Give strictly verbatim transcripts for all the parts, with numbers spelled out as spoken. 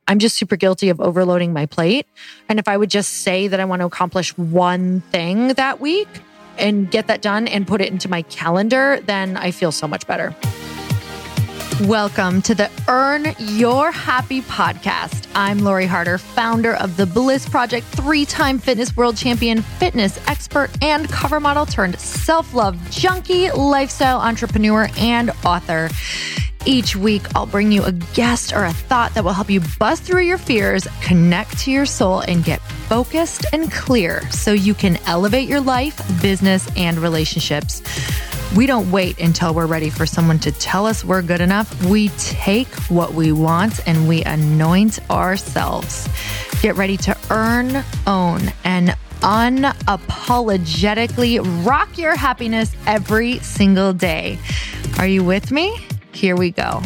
I'm just super guilty of overloading my plate. And if I would just say that I want to accomplish one thing that week and get that done and put it into my calendar, then I feel so much better. Welcome to the Earn Your Happy podcast. I'm Lori Harder, founder of The Bliss Project, three-time fitness world champion, fitness expert, and cover model turned self-love junkie, lifestyle entrepreneur, and author. Each week, I'll bring you a guest or a thought that will help you bust through your fears, connect to your soul, and get focused and clear so you can elevate your life, business, and relationships. We don't wait until we're ready for someone to tell us we're good enough. We take what we want and we anoint ourselves. Get ready to earn, own, and unapologetically rock your happiness every single day. Are you with me? Here we go.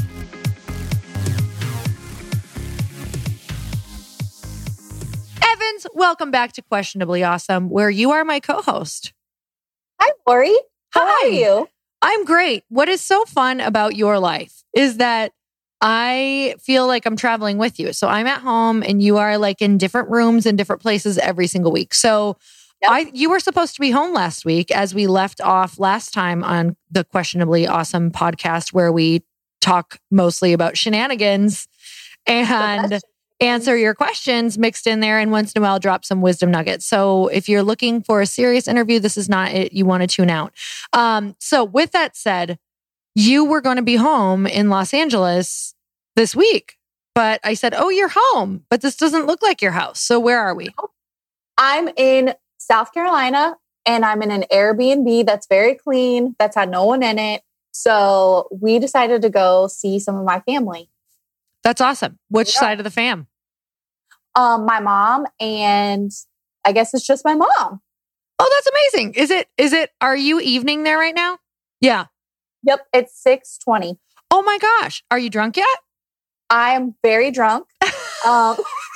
Evans, welcome back to Questionably Awesome, where you are my co-host. Hi, Lori. How Hi. are you? I'm great. What is so fun about your life is that I feel like I'm traveling with you. So I'm at home and you are like in different rooms and different places every single week. So yep. I, you were supposed to be home last week as we left off last time on the Questionably Awesome podcast, where we talk mostly about shenanigans and answer your questions mixed in there, and once in a while drop some wisdom nuggets. So if you're looking for a serious interview, this is not it. You want to tune out. Um, so with that said, you were going to be home in Los Angeles this week, but I said, oh, you're home, but this doesn't look like your house. So where are we? I'm in South Carolina and I'm in an Airbnb that's very clean, that's had no one in it. So we decided to go see some of my family. That's awesome. Which yeah. side of the fam? Um, my mom, and I guess it's just my mom. Oh, that's amazing. Is it, is it, are you evening there right now? Yeah. Yep. It's six twenty. Oh my gosh. Are you drunk yet? I am very drunk. um,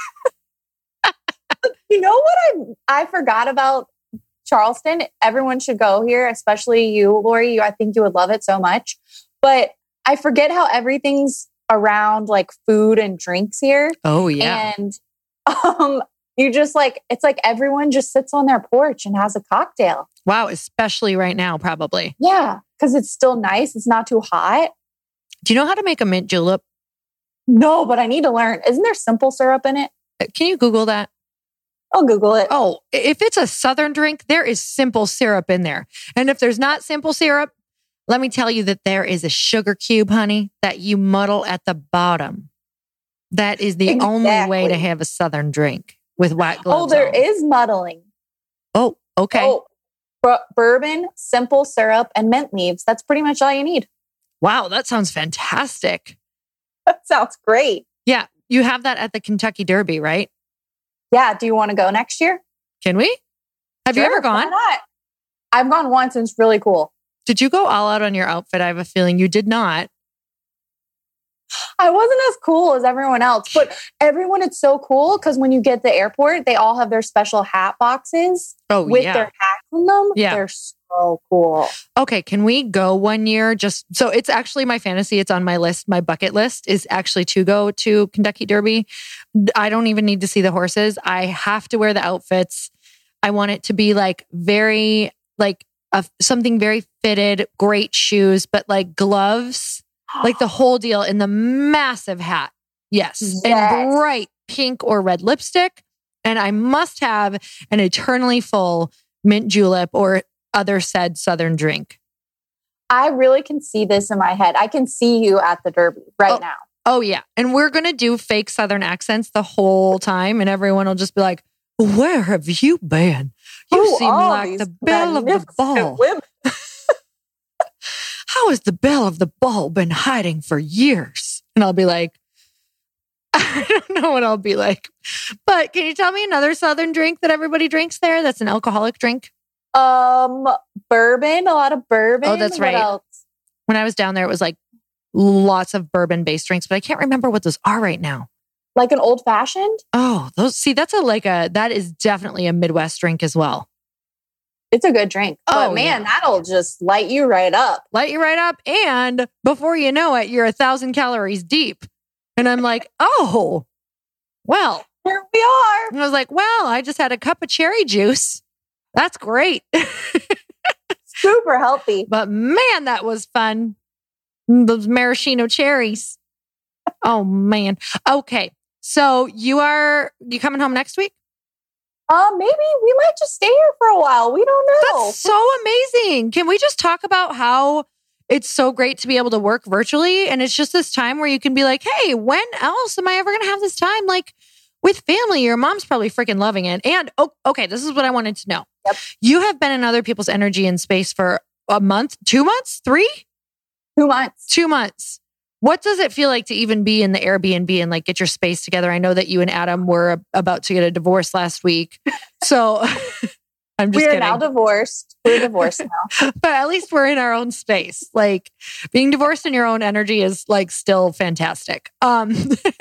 you know what I, I forgot about Charleston? Everyone should go here, especially you, Lori. You, I think you would love it so much. But I forget how everything's around like food and drinks here. Oh yeah. And um you just like, it's like everyone just sits on their porch and has a cocktail. Wow, especially right now, probably. Yeah, because it's still nice. It's not too hot. Do you know how to make a mint julep? No, but I need to learn. Isn't there simple syrup in it? Can you Google that? I'll Google it. Oh, if it's a Southern drink, there is simple syrup in there. And if there's not simple syrup, let me tell you that there is a sugar cube, honey, that you muddle at the bottom. That is the Exactly. only way to have a Southern drink with white gloves Oh, there on. is muddling. Oh, okay. Oh, bur- bourbon, simple syrup, and mint leaves. That's pretty much all you need. Wow, that sounds fantastic. That sounds great. Yeah, you have that at the Kentucky Derby, right? Yeah. Do you want to go next year? Can we? Have Sure, you ever gone? Why not? I've gone once and it's really cool. Did you go all out on your outfit? I have a feeling you did not. I wasn't as cool as everyone else, but everyone, it's so cool because when you get to the airport, they all have their special hat boxes Oh, with yeah. their hats in them. Yeah. They're so cool. Okay, can we go one year? Just so it's actually my fantasy. It's on my list. My bucket list is actually to go to Kentucky Derby. I don't even need to see the horses. I have to wear the outfits. I want it to be like very, like a, something very fitted, great shoes, but like gloves, like the whole deal in the massive hat. Yes. Yes. And bright pink or red lipstick. And I must have an eternally full mint julep or other said Southern drink. I really can see this in my head. I can see you at the Derby right Oh. now. Oh, yeah. And we're going to do fake Southern accents the whole time. And everyone will just be like, where have you been? You Who seem are like these the belle of the magnificent ball. women? How has the belle of the ball been hiding for years? And I'll be like, I don't know what I'll be like. But can you tell me another Southern drink that everybody drinks there that's an alcoholic drink? Um, bourbon, a lot of bourbon. Oh, that's What right. else? When I was down there, it was like lots of bourbon-based drinks, but I can't remember what those are right now. Like an old fashioned? Oh, those, see, that's a like a, that is definitely a Midwest drink as well. It's a good drink. But Oh, man, yeah. that'll just light you right up. Light you right up. And before you know it, you're a thousand calories deep. And I'm like, oh, well. Here we are. And I was like, well, I just had a cup of cherry juice. That's great. Super healthy. But man, that was fun. Those maraschino cherries. Oh man. Okay. So you are, you coming home next week? Uh, maybe we might just stay here for a while. We don't know. That's so amazing. Can we just talk about how it's so great to be able to work virtually? And it's just this time where you can be like, hey, when else am I ever going to have this time? Like with family, your mom's probably freaking loving it. And oh, okay, this is what I wanted to know. Yep. You have been in other people's energy and space for a month, two months, three? Two months. Two months. What does it feel like to even be in the Airbnb and like get your space together? I know that you and Adam were about to get a divorce last week. So I'm just We're kidding. now divorced. We're divorced now. But at least we're in our own space. Like being divorced in your own energy is like still fantastic. Um,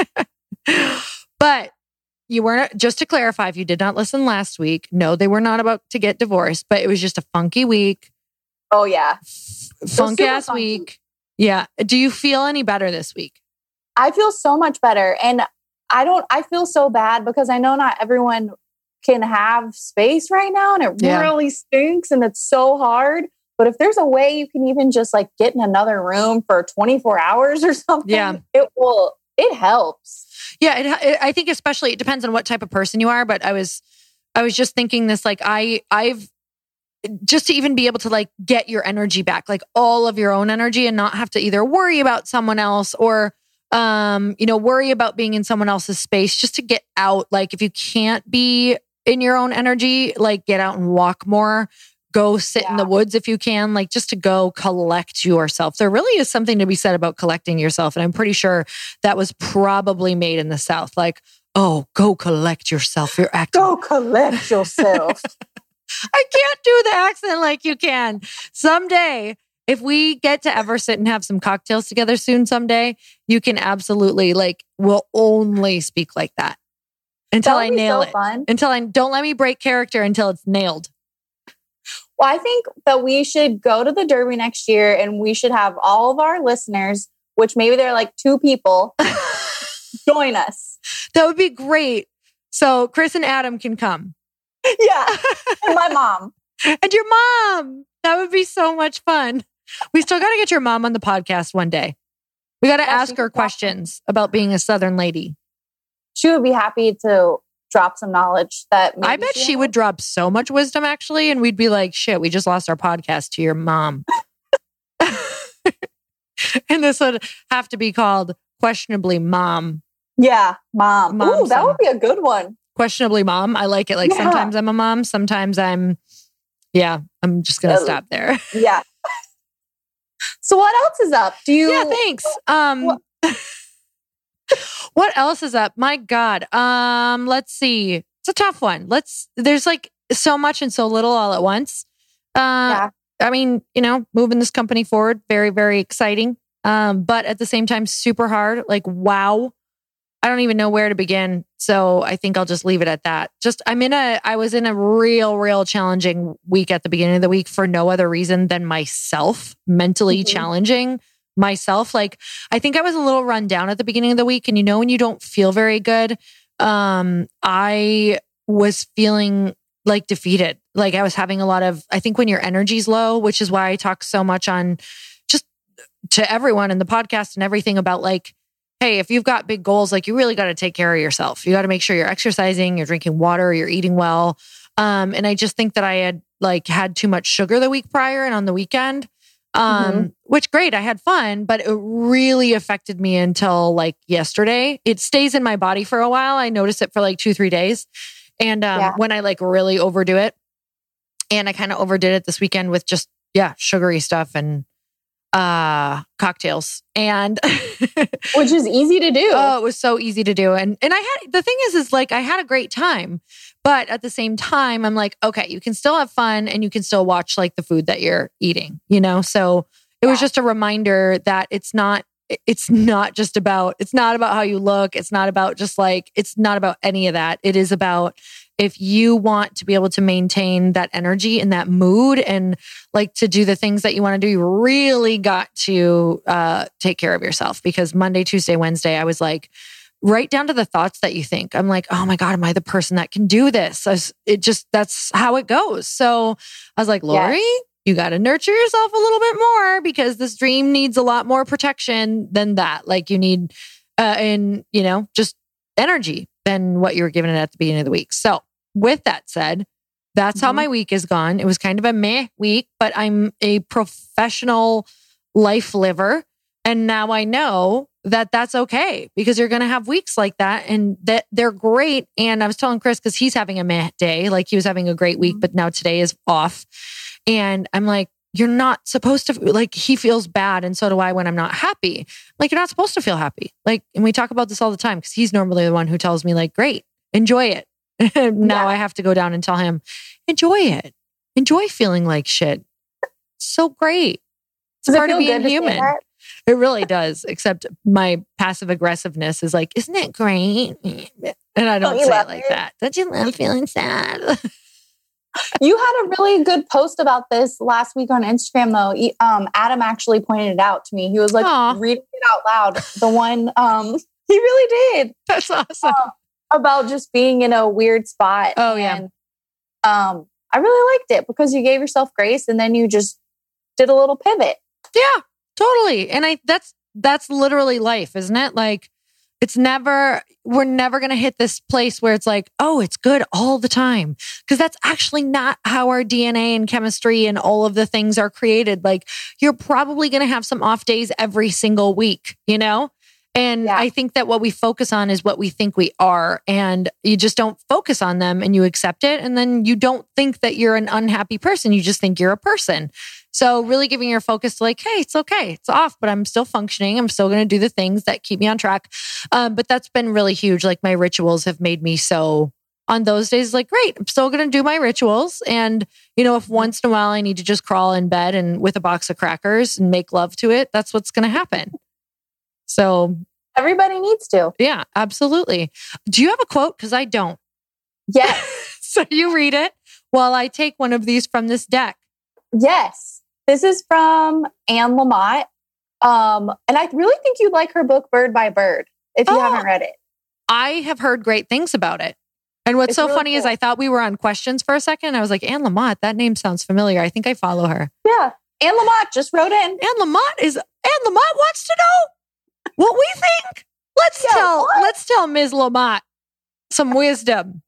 but you weren't, just to clarify, if you did not listen last week, no, they were not about to get divorced, but it was just a funky week. Oh yeah. Funk ass funky. week. Yeah. Do you feel any better this week? I feel so much better. And I don't, I feel so bad because I know not everyone can have space right now and it Yeah. really stinks and it's so hard. But if there's a way you can even just like get in another room for twenty-four hours or something, Yeah. it will, it helps. Yeah. It, it, I think especially it depends on what type of person you are, but I was, I was just thinking this, like I, I've, just to even be able to like get your energy back, like all of your own energy and not have to either worry about someone else or, um, you know, worry about being in someone else's space, just to get out. Like if you can't be in your own energy, like get out and walk more, go sit in Yeah. the woods if you can, like just to go collect yourself. There really is something to be said about collecting yourself. And I'm pretty sure that was probably made in the South. Like, oh, go collect yourself. You're acting. Go collect yourself. I can't do the accent like you can. Someday, if we get to ever sit and have some cocktails together soon someday, you can absolutely like, we'll only speak like that until That I would be nail so it. fun. Until I don't let me break character until it's nailed. Well, I think that we should go to the Derby next year and we should have all of our listeners, which maybe they're like two people, join us. That would be great. So Chris and Adam can come. Yeah. And my mom. And your mom. That would be so much fun. We still got to get your mom on the podcast one day. We got to Yeah, ask she her can talk. questions about being a Southern lady. She would be happy to drop some knowledge that maybe I bet she would drop so much wisdom actually. And we'd be like, shit, we just lost our podcast to your mom. And this would have to be called Questionably Mom. Yeah, mom. Mom Ooh, that son. would be a good one. Questionably Mom. I like it. Like Yeah. sometimes I'm a mom. Sometimes I'm, yeah, I'm just going to Uh, stop there. Yeah. So what else is up? Do you? Yeah, thanks. Um, What- what else is up? My God. Um, let's see. It's a tough one. Let's. There's like so much and so little all at once. Uh, Yeah. I mean, you know, moving this company forward, very, very exciting. Um, but at the same time, super hard. Like, wow. I don't even know where to begin. So I think I'll just leave it at that. Just, I'm in a, I was in a real, real challenging week at the beginning of the week for no other reason than myself, mentally Mhm. challenging myself. Like, I think I was a little run down at the beginning of the week. And you know, when you don't feel very good, um, I was feeling like defeated. Like I was having a lot of, I think when your energy's low, which is why I talk so much on just to everyone in the podcast and everything about like, hey, if you've got big goals, like you really got to take care of yourself. You got to make sure you're exercising, you're drinking water, you're eating well. Um, and I just think that I had like had too much sugar the week prior and on the weekend, um, Mhm. which great, I had fun, but it really affected me until like yesterday. It stays in my body for a while. I noticed it for like two, three days. And um, Yeah. when I like really overdo it, and I kind of overdid it this weekend with just, yeah, sugary stuff and uh cocktails and Which is easy to do. oh, it was so easy to do. And and I had the thing is is like I had a great time, but at the same time I'm like, okay, you can still have fun and you can still watch like the food that you're eating, you know? So it was Yeah. just a reminder that it's not it's not just about it's not about how you look, it's not about just like it's not about any of that. It is about if you want to be able to maintain that energy and that mood and like to do the things that you want to do, you really got to uh, take care of yourself. Because Monday, Tuesday, Wednesday, I was like, right down to the thoughts that you think. I'm like, oh my God, am I the person that can do this? Was, it just, that's how it goes. So I was like, Lori, yes. you got to nurture yourself a little bit more because this dream needs a lot more protection than that. Like you need, uh, and you know, just energy than what you were given it at the beginning of the week. So with that said, that's mm-hmm. how my week is gone. It was kind of a meh week, but I'm a professional life liver. And now I know that that's okay because you're going to have weeks like that and that they're great. And I was telling Chris, because he's having a meh day, like he was having a great week, but now today is off. And I'm like, you're not supposed to, like, he feels bad. And so do I when I'm not happy. Like, you're not supposed to feel happy. Like, and we talk about this all the time because he's normally the one who tells me, like, great, enjoy it. Now yeah. I have to go down and tell him, enjoy it. Enjoy feeling like shit. It's so great. It's Does part it of being human. It really does. Except my passive aggressiveness is like, isn't it great? And I don't, don't say it like it? that. Don't you love feeling sad? You had a really good post about this last week on Instagram, though. He, um, Adam actually pointed it out to me. He was like Aww. reading it out loud. The one, um, he really did. That's awesome. Uh, about just being in a weird spot. Oh, and, yeah. Um, I really liked it because you gave yourself grace and then you just did a little pivot. Yeah, totally. And I that's that's literally life, isn't it? Like, it's never, we're never going to hit this place where it's like, oh, it's good all the time. Because that's actually not how our D N A and chemistry and all of the things are created. Like, you're probably going to have some off days every single week, you know? And yeah. I think that what we focus on is what we think we are. And you just don't focus on them and you accept it. And then you don't think that you're an unhappy person. You just think you're a person. So really giving your focus to like, hey, it's okay. It's off, but I'm still functioning. I'm still going to do the things that keep me on track. Um, but that's been really huge. Like my rituals have made me so on those days, like, great, I'm still going to do my rituals. And, you know, if once in a while I need to just crawl in bed and with a box of crackers and make love to it, that's what's going to happen. So everybody needs to. Yeah, absolutely. Do you have a quote? Because I don't. Yes. So you read it while I take one of these from this deck. Yes. This is from Anne Lamott. Um, and I really think you'd like her book, Bird by Bird, if you oh, haven't read it. I have heard great things about it. And what's it's so really funny cool. is I thought we were on questions for a second. And I was like, Anne Lamott, that name sounds familiar. I think I follow her. Yeah. Anne Lamott just wrote in. Anne Lamott is, Anne Lamott wants to know what we think. Let's yeah, tell, what? let's tell Miz Lamott some wisdom.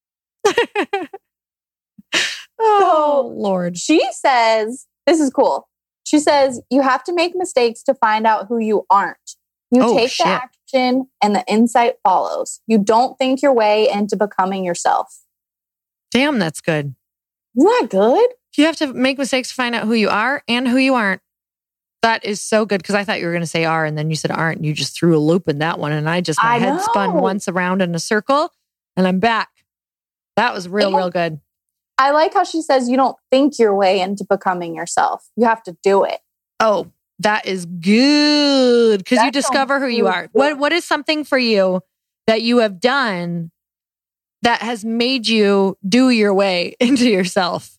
Oh, so, Lord. She says, this is cool. She says, you have to make mistakes to find out who you aren't. You oh, take shit. the action and the insight follows. You don't think your way into becoming yourself. Damn, that's good. Isn't that good? You have to make mistakes to find out who you are and who you aren't. That is so good because I thought you were going to say are and then you said aren't and you just threw a loop in that one. And I just, my I head know. spun once around in a circle and I'm back. That was real, and real good. I like how she says you don't think your way into becoming yourself. You have to do it. Oh, that is good because you discover who you are. What What is something for you that you have done that has made you do your way into yourself?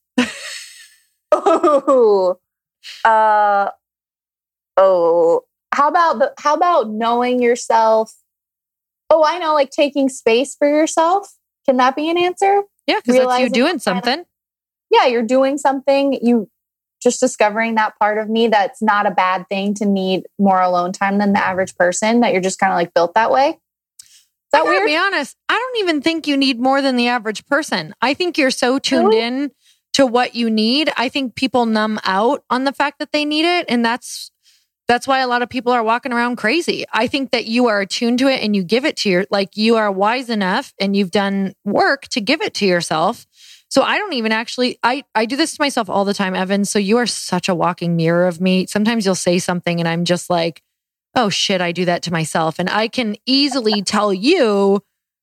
Oh, uh, oh. How about the? How about knowing yourself? Oh, I know, like taking space for yourself. Can that be an answer? Yeah, because that's you doing something. Yeah, you're doing something. You just discovering that part of me that's not a bad thing to need more alone time than the average person, that you're just kind of like built that way. Is that I gotta weird? be honest, I don't even think you need more than the average person. I think you're so tuned really? in to what you need. I think people numb out on the fact that they need it. And that's that's why a lot of people are walking around crazy. I think that you are attuned to it and you give it to your, like you are wise enough and you've done work to give it to yourself. So I don't even actually, I, I do this to myself all the time, Evan. So you are such a walking mirror of me. Sometimes you'll say something and I'm just like, oh shit, I do that to myself. And I can easily tell you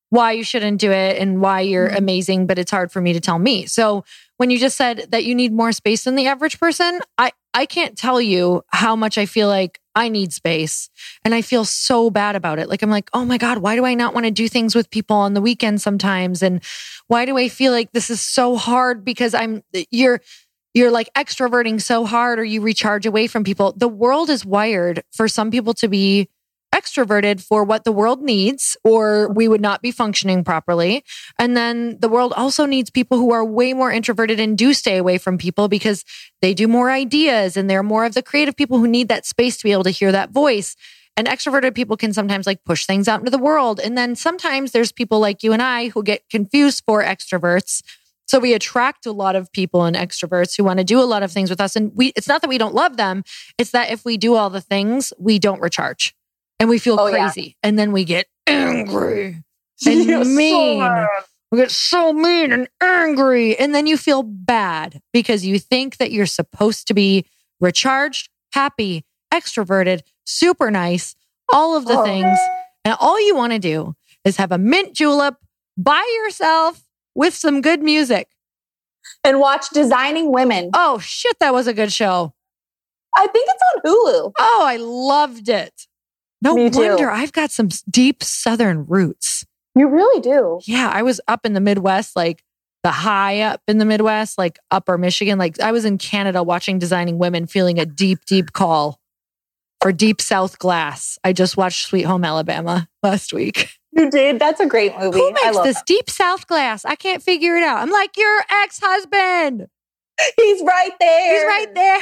why you shouldn't do it and why you're Mhm. amazing, but it's hard for me to tell me. So when you just said that you need more space than the average person, I, I can't tell you how much I feel like I need space. And I feel so bad about it. Like, I'm like, oh my God, why do I not want to do things with people on the weekend sometimes? And why do I feel like this is so hard because I'm, you're, you're like extroverting so hard or you recharge away from people. The world is wired for some people to be extroverted for what the world needs, or we would not be functioning properly. And then the world also needs people who are way more introverted and do stay away from people because they do more ideas and they're more of the creative people who need that space to be able to hear that voice. And extroverted people can sometimes like push things out into the world. And then sometimes there's people like you and I who get confused for extroverts. So we attract a lot of people and extroverts who want to do a lot of things with us. And we, it's not that we don't love them. It's that if we do all the things, we don't recharge. And we feel Oh, yeah. crazy. And then we get angry and You're so mean. mad. We get so mean and angry. And then you feel bad because you think that you're supposed to be recharged, happy, extroverted, super nice, all of the Oh. things. And all you want to do is have a mint julep by yourself with some good music. And watch Designing Women. Oh, shit, that was a good show. I think it's on Hulu. Oh, I loved it. No Me too. wonder I've got some deep Southern roots. You really do. Yeah, I was up in the Midwest, like the high up in the Midwest, like upper Michigan. Like I was in Canada watching Designing Women, feeling a deep, deep call for Deep South Glass. I just watched Sweet Home Alabama last week. You did? That's a great movie. Who I makes love this that. Deep South Glass? I can't figure it out. I'm like, your ex-husband. He's right there. He's right there.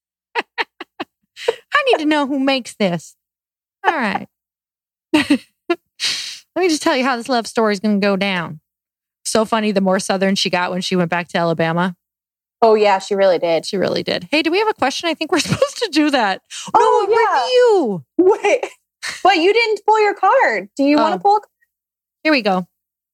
I need to know who makes this. All right. Let me just tell you how this love story is going to go down. So funny. The more Southern she got when she went back to Alabama. Oh, yeah, she really did. She really did. Hey, do we have a question? I think we're supposed to do that. Oh, no, a yeah. review. Wait, but you didn't pull your card. Do you Oh. want to pull? Here we go.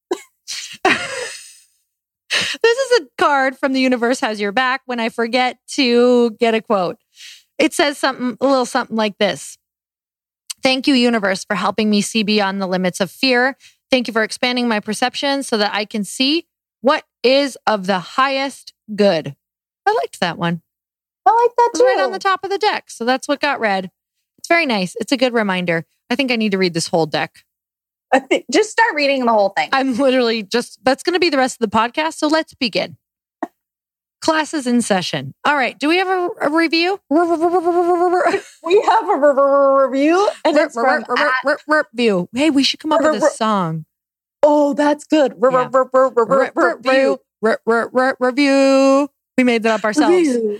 This is a card from The Universe Has Your Back when I forget to get a quote. It says something, a little something like this. Thank you, universe, for helping me see beyond the limits of fear. Thank you for expanding my perception so that I can see what is of the highest good. I liked that one. I like that It too. was right on the top of the deck. So that's what got read. It's very nice. It's a good reminder. I think I need to read this whole deck. I think- Just start reading the whole thing. I'm literally just, that's going to be the rest of the podcast. So let's begin. Classes in session. All right. Do we have a, a review? We have a re- re- review, and it's from at- Review. Hey, we should come up with a song. Oh, that's good. Re- Yeah. re- re- re- re- re- Review. Re- re- re- Review. We made that up ourselves. Review.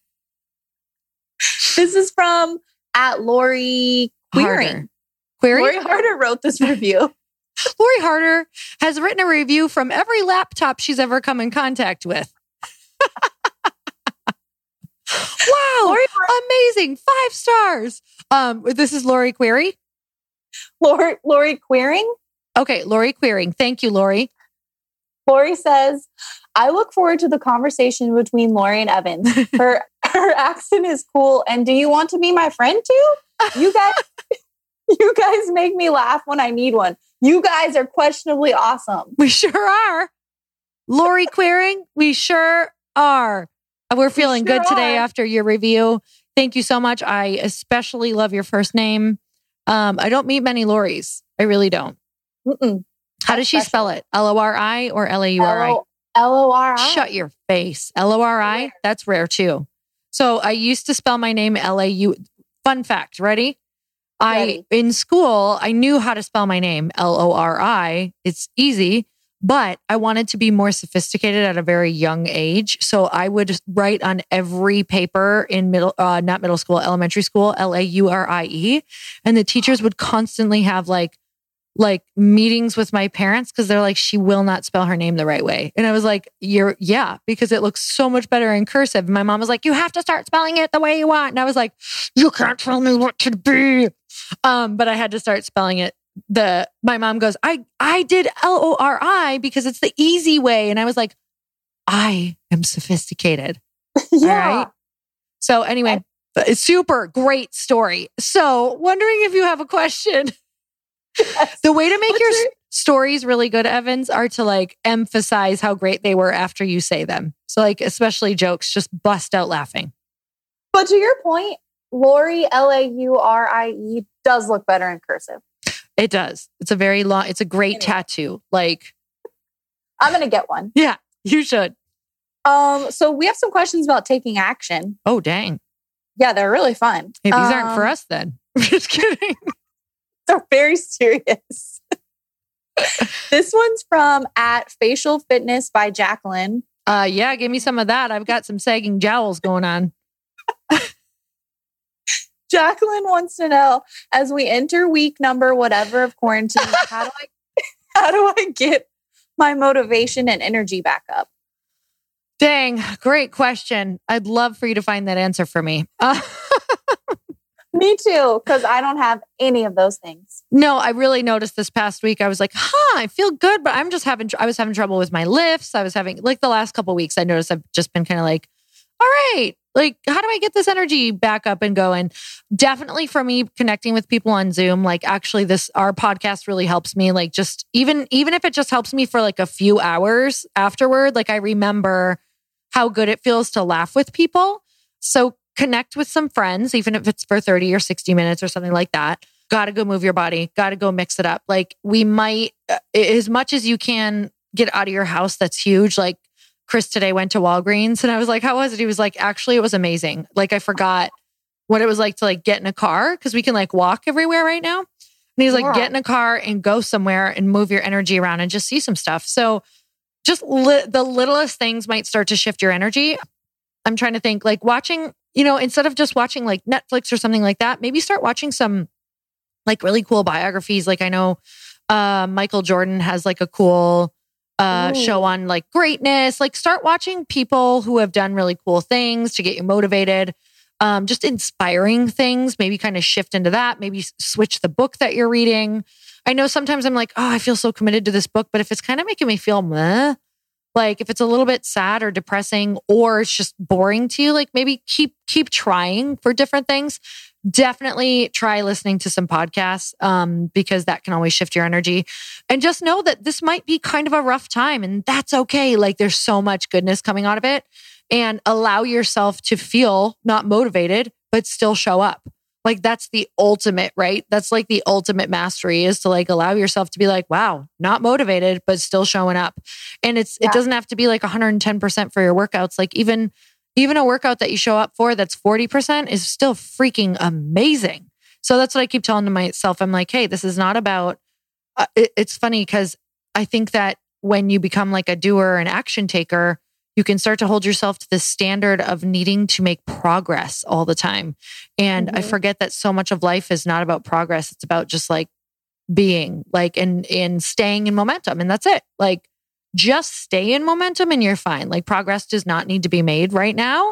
This is from at Lori Queering. Harder. Query? Lori Harder wrote this review. Lori Harder has written a review from every laptop she's ever come in contact with. Wow. Lori, Amazing. Five stars. Um, this is Lori Query. Lori, Lori Queering. Okay, Lori Queering. Thank you, Lori. Lori says, I look forward to the conversation between Lori and Evan. Her her accent is cool. And do you want to be my friend too? You guys, you guys make me laugh when I need one. You guys are questionably awesome. We sure are. Lori Queering, we sure are. We're feeling sure good today are. after your review. Thank you so much. I especially love your first name. Um, I don't meet many Loris. I really don't. Mm-mm. How does she Special. spell it? L O R I or L A U R I? L O R I. Shut your face. L O R I? That's rare too. So I used to spell my name L A U. Fun fact, ready? I, Ready. in school, I knew how to spell my name L O R I. It's easy, but I wanted to be more sophisticated at a very young age. So I would write on every paper in middle, uh, not middle school, elementary school, L A U R I E. And the teachers would constantly have like, like meetings with my parents because they're like, she will not spell her name the right way. And I was like, you're, yeah, because it looks so much better in cursive. And my mom was like, you have to start spelling it the way you want. And I was like, you can't tell me what to be. Um, but I had to start spelling it. The, my mom goes, I, I did L O R I because it's the easy way. And I was like, I am sophisticated. Yeah. All right. So anyway, it's super great story. So wondering if you have a question. Yes. The way to make What's your your- stories really good, Evans, are to like emphasize how great they were after you say them. So like, especially jokes, just bust out laughing. But to your point, Lori, L A U R I E, does look better in cursive. It does. It's a very long, it's a great anyway. tattoo. Like, I'm going to get one. Yeah, you should. Um, so we have some questions about taking action. Oh, dang. Yeah, they're really fun. Hey, these um, aren't for us then. Just kidding. They're very serious. This one's from at Facial Fitness by Jacqueline. Uh, yeah, give me some of that. I've got some sagging jowls going on. Jacqueline wants to know, as we enter week number whatever of quarantine, how do I how do I get my motivation and energy back up? Dang, great question. I'd love for you to find that answer for me. Uh- Me too, because I don't have any of those things. No, I really noticed this past week. I was like, huh, I feel good, but I'm just having, I was having trouble with my lifts. I was having, like the last couple of weeks, I noticed I've just been kind of like, all right, like, how do I get this energy back up and going? Definitely for me, connecting with people on Zoom, like actually this, our podcast really helps me. Like just even, even if it just helps me for like a few hours afterward, like I remember how good it feels to laugh with people. So connect with some friends, even if it's for thirty or sixty minutes or something like that. Got to go move your body. Got to go mix it up. Like we might, uh, as much as you can get out of your house, that's huge. Like Chris today went to Walgreens and I was like, how was it? He was like, actually, it was amazing. Like I forgot what it was like to like get in a car because we can like walk everywhere right now. And he's like, yeah. Get in a car and go somewhere and move your energy around and just see some stuff. So just li- the littlest things might start to shift your energy. I'm trying to think like watching, you know, instead of just watching like Netflix or something like that, maybe start watching some like really cool biographies. Like I know uh, Michael Jordan has like a cool uh, show on like greatness. Like start watching people who have done really cool things to get you motivated. Um, just inspiring things, maybe kind of shift into that. Maybe switch the book that you're reading. I know sometimes I'm like, oh, I feel so committed to this book, but if it's kind of making me feel meh, like if it's a little bit sad or depressing or it's just boring to you, like maybe keep keep trying for different things. Definitely try listening to some podcasts um, because that can always shift your energy. And just know that this might be kind of a rough time and that's okay. Like there's so much goodness coming out of it. And allow yourself to feel not motivated, but still show up. Like that's the ultimate, right? That's like the ultimate mastery is to like allow yourself to be like, wow, not motivated, but still showing up. And it's, yeah. It doesn't have to be like one hundred ten percent for your workouts. Like even, even a workout that you show up for that's forty percent is still freaking amazing. So that's what I keep telling to myself. I'm like, hey, this is not about, uh, it, it's funny because I think that when you become like a doer and action taker, you can start to hold yourself to the standard of needing to make progress all the time. And mm-hmm. I forget that so much of life is not about progress. It's about just like being like, and, and staying in momentum. And that's it. Like just stay in momentum and you're fine. Like progress does not need to be made right now.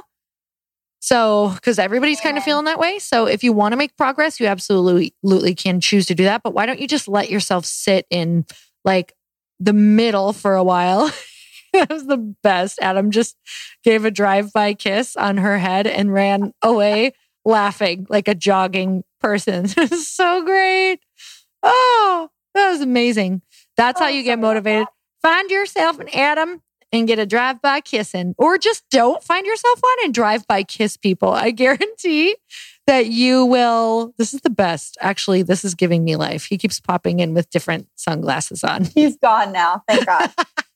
So, cause everybody's yeah. kind of feeling that way. So if you want to make progress, you absolutely, absolutely can choose to do that. But why don't you just let yourself sit in like the middle for a while? That was the best. Adam just gave a drive-by kiss on her head and ran away laughing like a jogging person. It was so great. Oh, that was amazing. That's oh, how you get motivated. Find yourself an Adam and get a drive-by kissing. Or just don't find yourself one and drive-by kiss people. I guarantee that you will. This is the best. Actually, this is giving me life. He keeps popping in with different sunglasses on. He's gone now. Thank God.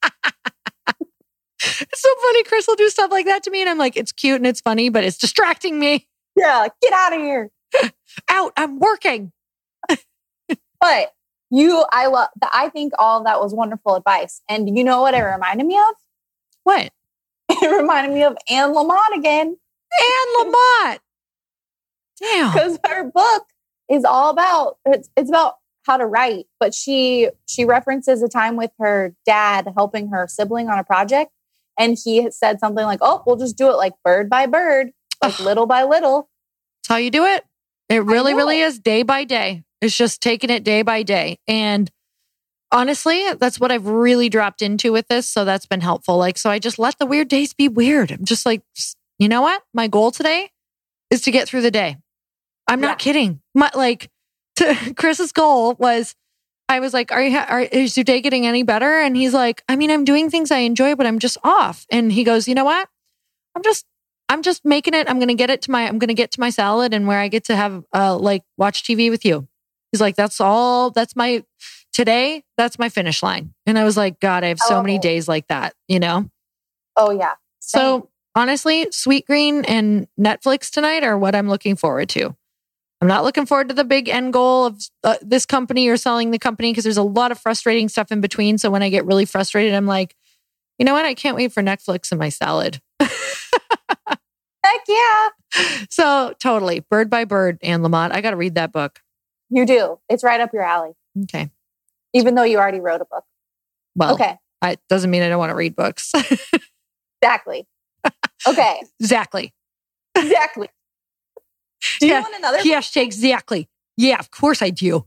It's so funny. Chris will do stuff like that to me. And I'm like, it's cute and it's funny, but it's distracting me. Yeah. Get out of here. Out. I'm working. But you, I love that. I think all of that was wonderful advice. And you know what it reminded me of? What? It reminded me of Anne Lamott again. Anne Lamott. Damn. Because her book is all about, it's, it's about how to write, but she, she references a time with her dad helping her sibling on a project. And he said something like, oh, we'll just do it like bird by bird, like little by little. That's how you do it. It really, really is day by day. It's just taking it day by day. And honestly, that's what I've really dropped into with this. So that's been helpful. Like, so I just let the weird days be weird. I'm just like, you know what? My goal today is to get through the day. I'm not yeah. kidding. My, like to, Chris's goal was I was like, are you, are, is your day getting any better? And he's like, I mean, I'm doing things I enjoy, but I'm just off. And he goes, you know what? I'm just, I'm just making it. I'm going to get it to my, I'm going to get to my salad and where I get to have, uh, like watch T V with you. He's like, that's all, that's my, today, that's my finish line. And I was like, God, I have so oh. many days like that, you know? Oh yeah. Same. So honestly, Sweet Green and Netflix tonight are what I'm looking forward to. I'm not looking forward to the big end goal of uh, this company or selling the company because there's a lot of frustrating stuff in between. So when I get really frustrated, I'm like, you know what? I can't wait for Netflix and my salad. Heck yeah. So totally. Bird by Bird, Anne Lamott. I got to read that book. You do. It's right up your alley. Okay. Even though you already wrote a book. Well, okay. It doesn't mean I don't want to read books. Exactly. Okay. Exactly. Exactly. Do you yeah. want another? Hashtag exactly. Yeah, of course I do.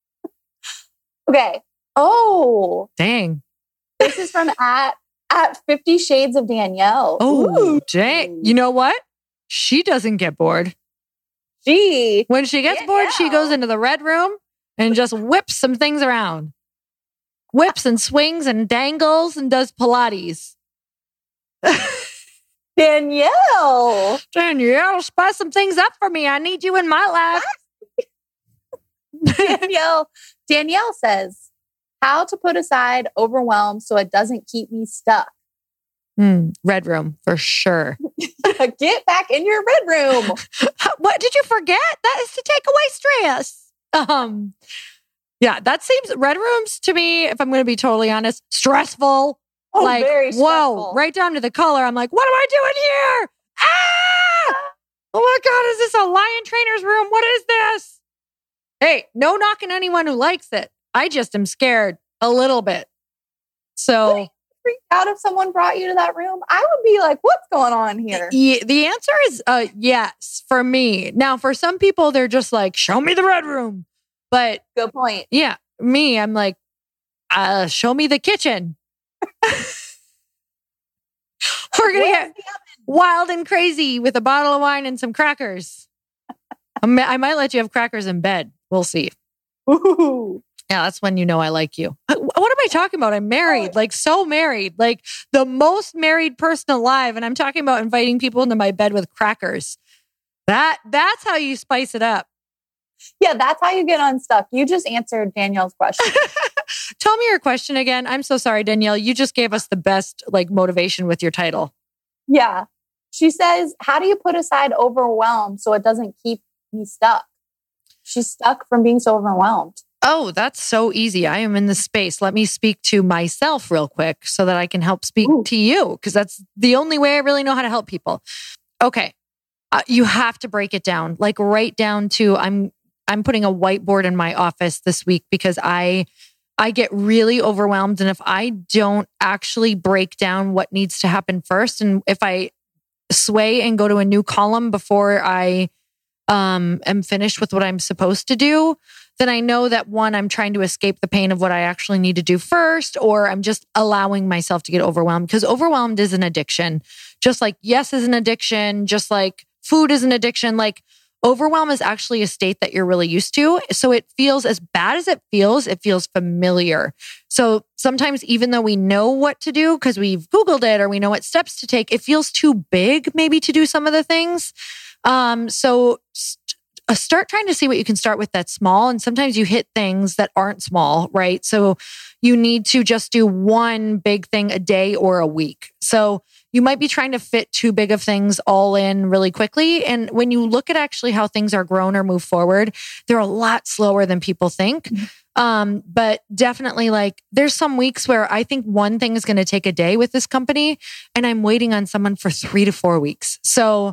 Okay. Oh. Dang. This is from at at Fifty Shades of Danielle. Oh, Ooh. dang. You know what? She doesn't get bored. She. When she gets Danielle. bored, she goes into the red room and just whips some things around. Whips and swings and dangles and does Pilates. Danielle. Danielle, spice some things up for me. I need you in my life. Danielle. Danielle says, how to put aside overwhelm so it doesn't keep me stuck. Mm, red room for sure. Get back in your red room. What did you forget? That is to take away stress. Um, yeah, that seems red rooms to me, if I'm going to be totally honest, stressful. Oh, like, very stressful. Whoa, right down to the color. I'm like, what am I doing here? Ah! Oh my God, is this a lion trainer's room? What is this? Hey, no knocking anyone who likes it. I just am scared a little bit. So, would you freak out if someone brought you to that room? I would be like, what's going on here? Y- the answer is uh, yes for me. Now, for some people, they're just like, show me the red room. But good point. Yeah, me, I'm like, uh, show me the kitchen. We're going to get wild and crazy with a bottle of wine and some crackers. I might let you have crackers in bed. We'll see. Ooh. Yeah, that's when you know I like you. What am I talking about? I'm married, like so married, like the most married person alive. And I'm talking about inviting people into my bed with crackers. That That's how you spice it up. Yeah, that's how you get unstuck. You just answered Danielle's question. Tell me your question again. I'm so sorry, Danielle. You just gave us the best like motivation with your title. Yeah. She says, how do you put aside overwhelm so it doesn't keep me stuck? She's stuck from being so overwhelmed. Oh, that's so easy. I am in the space. Let me speak to myself real quick so that I can help speak Ooh. to you, because that's the only way I really know how to help people. Okay. Uh, you have to break it down, like right down to I'm I'm putting a whiteboard in my office this week because I I get really overwhelmed. And if I don't actually break down what needs to happen first, and if I sway and go to a new column before I um, am finished with what I'm supposed to do, then I know that one, I'm trying to escape the pain of what I actually need to do first, or I'm just allowing myself to get overwhelmed, because overwhelmed is an addiction. Just like yes is an addiction, just like food is an addiction. Like overwhelm is actually a state that you're really used to. So it feels, as bad as it feels, it feels familiar. So sometimes even though we know what to do because we've Googled it or we know what steps to take, it feels too big maybe to do some of the things. Um, so st- start trying to see what you can start with that's small. And sometimes you hit things that aren't small, right? So you need to just do one big thing a day or a week. So you might be trying to fit too big of things all in really quickly. And when you look at actually how things are grown or move forward, they're a lot slower than people think. Mm-hmm. Um, but definitely like there's some weeks where I think one thing is going to take a day with this company and I'm waiting on someone for three to four weeks. So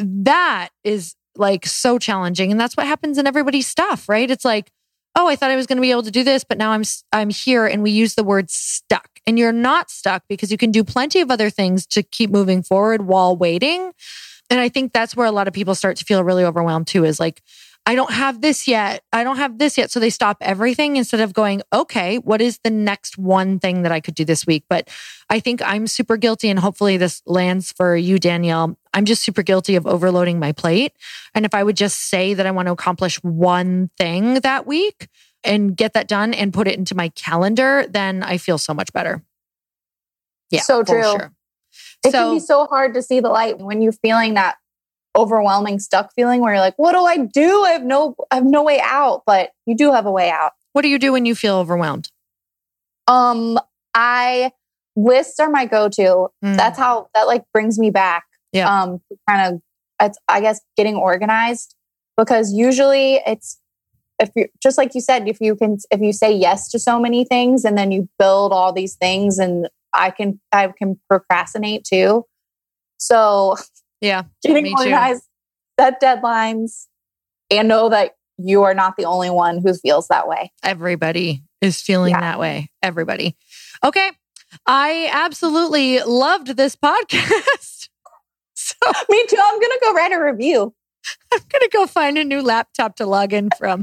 that is like so challenging. And that's what happens in everybody's stuff, right? It's like, oh, I thought I was going to be able to do this, but now I'm I'm here, and we use the word stuck. And you're not stuck because you can do plenty of other things to keep moving forward while waiting. And I think that's where a lot of people start to feel really overwhelmed too, is like, I don't have this yet. I don't have this yet. So they stop everything instead of going, okay, what is the next one thing that I could do this week? But I think I'm super guilty, and hopefully this lands for you, Danielle. I'm just super guilty of overloading my plate. And if I would just say that I want to accomplish one thing that week, and get that done and put it into my calendar, then I feel so much better. Yeah, so true. Sure. It so, can be so hard to see the light when you're feeling that overwhelming, stuck feeling where you're like, what do I do? I have no, I have no way out, but you do have a way out. What do you do when you feel overwhelmed? Um, I lists are my go-to. Mm. That's how that like brings me back. Yeah. Um, kind of, it's, I guess, getting organized, because usually it's, if you just like you said, if you can, if you say yes to so many things and then you build all these things, and I can, I can procrastinate too. So yeah, getting organized, set deadlines, and know that you are not the only one who feels that way. Everybody is feeling yeah. that way. Everybody. Okay. I absolutely loved this podcast. So me too. I'm going to go write a review. I'm going to go find a new laptop to log in from.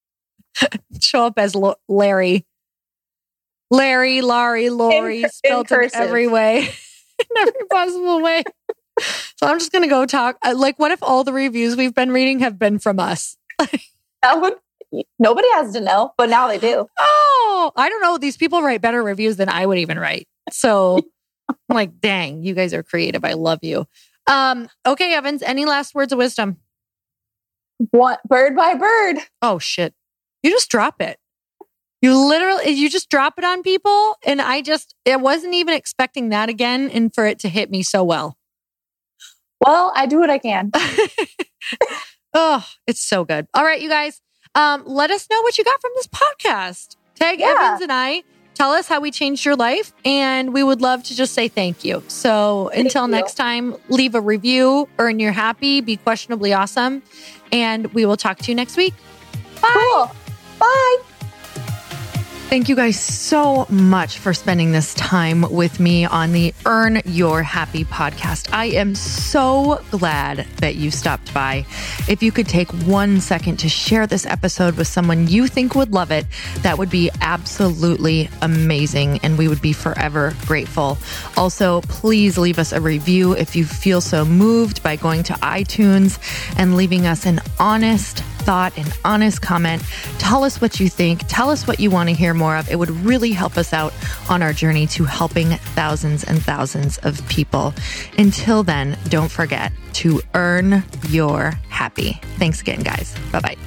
Show up as L- Larry. Larry, Laurie, Lori, in, spelled in, in every way. In every possible way. So I'm just going to go talk. Like, what if all the reviews we've been reading have been from us? That would, nobody has to know, but now they do. Oh, I don't know. These people write better reviews than I would even write. So I'm like, dang, you guys are creative. I love you. Um, okay, Evans, any last words of wisdom? What? Bird by bird. Oh, shit. You just drop it. You literally, you just drop it on people. And I just, I wasn't even expecting that again, and for it to hit me so well. Well, I do what I can. Oh, it's so good. All right, you guys, um, let us know what you got from this podcast. Tag yeah. Evans and I. Tell us how we changed your life, and we would love to just say thank you. So thank until you. Next time, leave a review, earn your happy, be questionably awesome, and we will talk to you next week. Bye. Cool. Bye. Thank you guys so much for spending this time with me on the Earn Your Happy podcast. I am so glad that you stopped by. If you could take one second to share this episode with someone you think would love it, that would be absolutely amazing, and we would be forever grateful. Also, please leave us a review if you feel so moved by going to iTunes and leaving us an honest thought, an honest comment. Tell us what you think. Tell us what you want to hear more of. It would really help us out on our journey to helping thousands and thousands of people. Until then, don't forget to earn your happy. Thanks again, guys. Bye-bye.